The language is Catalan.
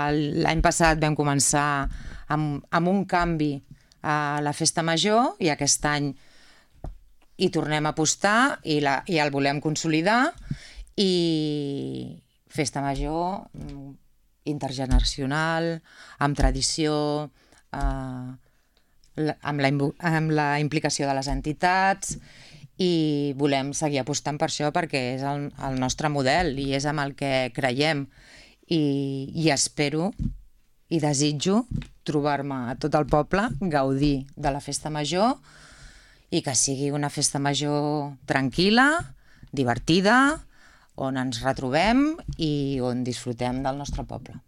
L'any passat vam començar amb un canvi a la festa major i aquest any hi tornem a apostar i el volem consolidar, i festa major intergeneracional, amb tradició, amb la implicació de les entitats, i volem seguir apostant per això perquè és el nostre model i és amb el que creiem, i espero i desitjo trobar-me a tot el poble, gaudir de la festa major i que sigui una festa major tranquil·la, divertida, on ens retrobem i on disfrutem del nostre poble.